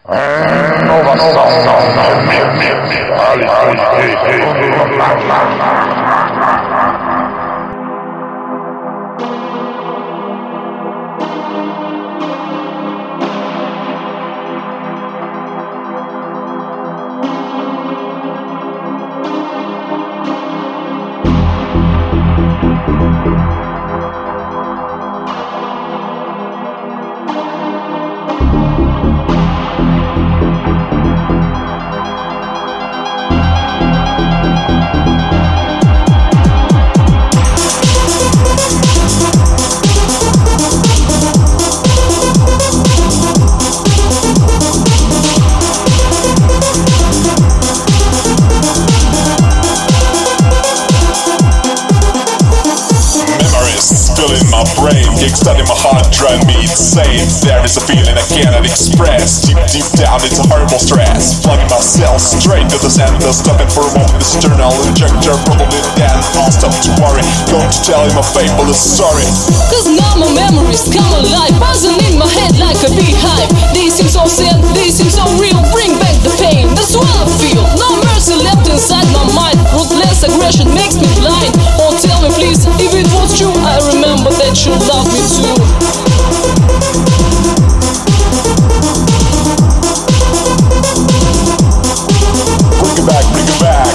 Studying my heart, driving me insane. There is a feeling I cannot express. Deep down, it's a horrible stress. Plugging myself straight to the center. Stopping for a moment, this eternal injector. Probably then I'll stop to worry. Going to tell you my fabulous story. Cause now my memories come alive, buzzing in my head like a beehive. They seem so sad, they seem so real. Bring back the pain, that's what I feel. No mercy left inside my mind. Ruthless aggression makes me blind. Oh, tell me please, if it was true, I remember that you loved me too. Bring it back, bring it back.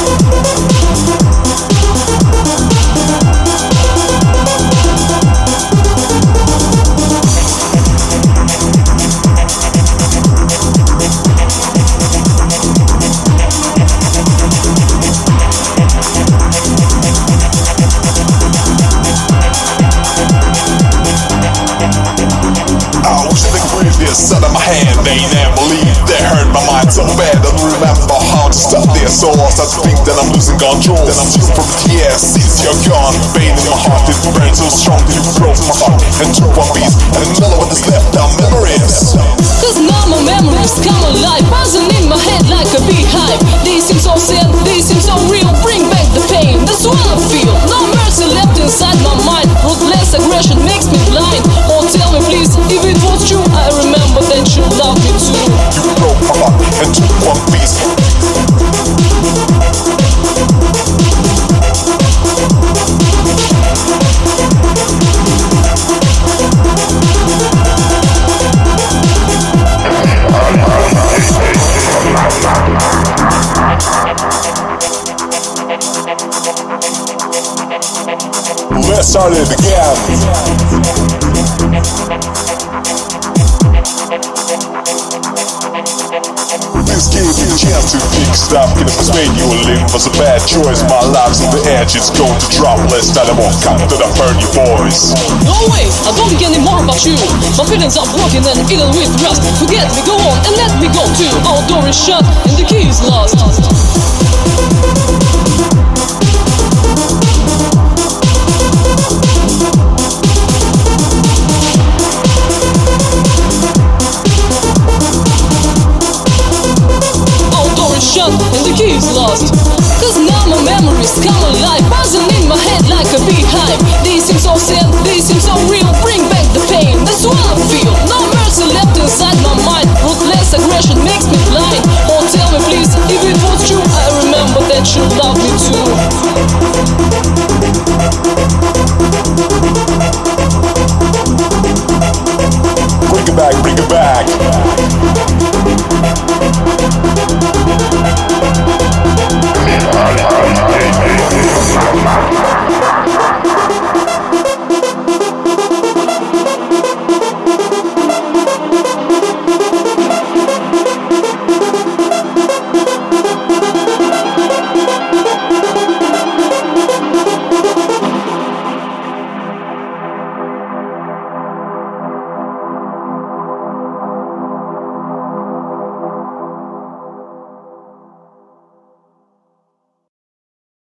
Out of my hand, they never believe. They hurt my mind so bad, I don't remember how to stop this. So I start to think that I'm losing control. Then I'm still from the tears, since you're gone. Pain in my heart, it burns so strong that you broke my heart and took one piece. And another one is left, our memories. Cause now my memories come alive, buzzing in my head like a beehive. They seem so sad, they seem so real. Bring back the pain, that's what I feel. No mercy left inside my mind. Ruthless aggression makes me blind. Oh, tell me please, if it was true, I remember that you loved me too. You broke my heart and took one piece. Let's start it again. This gave me a chance to fix stuff. Can persuade you a live was a bad choice. My life's on the edge, it's going to drop. Let's not walk up to the hurt your voice. No way, I don't think anymore about you. My feelings are broken and eaten with rust. Forget me, go on and let me go too. Our door is shut and the key is lost. And the key is lost. Cause now my memories come alive, buzzing in my head like a beehive. They seem so sad, they seem so real. Bring back the pain, that's what I feel. No mercy left inside my mind. Ruthless aggression makes me blind. Oh, tell me please, if it was true, I remember that you loved me too. Bring it back, bring it back.